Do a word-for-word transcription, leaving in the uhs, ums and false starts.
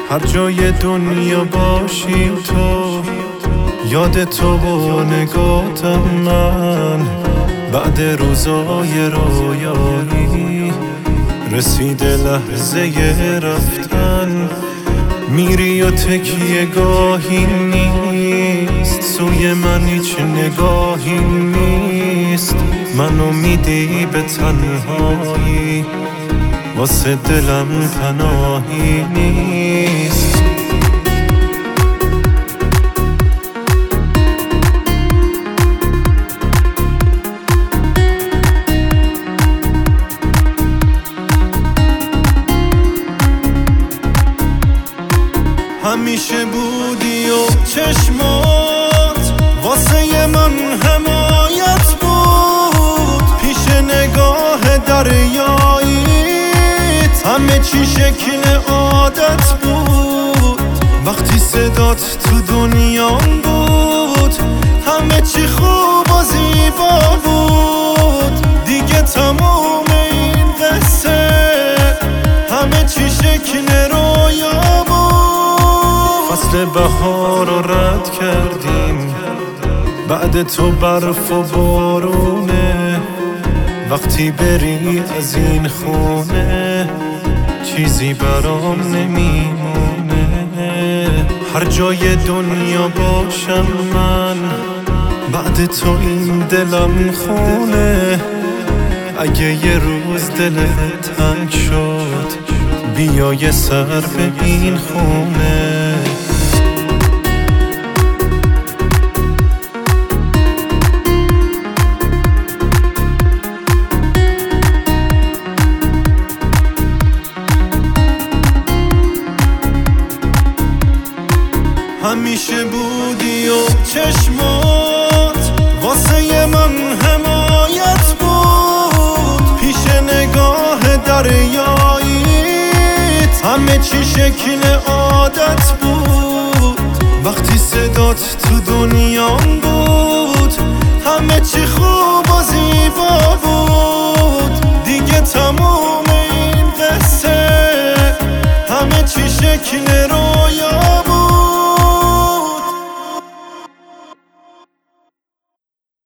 هر جای دنیا باشی تو، یاد تو و نگاتم من. بعد روزای رویایی رسیده لحظه رفتن. میری و تکیه گاهی نیست، سوی من هیچ نگاهی نیست. منو میدی به تنهایی، واسه دلم پناهی نیست. همیشه بودی و چشمات واسه من حمایت بود. پیش نگاه دریاییت همه چی شکل عادت بود. وقتی صدات تو دنیام بود همه چی خوب و زیبا بود. دیگه تموم این قصه همه چی شکل رویا بود. فصل بهار رو رد کردیم، بعد تو برف و بارونه. وقتی بری از این خونه چیزی برام نمیمونه. هر جای دنیا باشم من، بعد تو این دلم خونه. اگه یه روز دلت تنگ شد بیا یه سر به این خونه. همیشه بودی و چشمات واسه من حمایت بود. پیش نگاه دریاییت همه چی شکل عادت بود. وقتی صدات تو دنیام بود همه چی خوب و زیبا بود. دیگه تموم این قصه همه چی شکل رویا بود.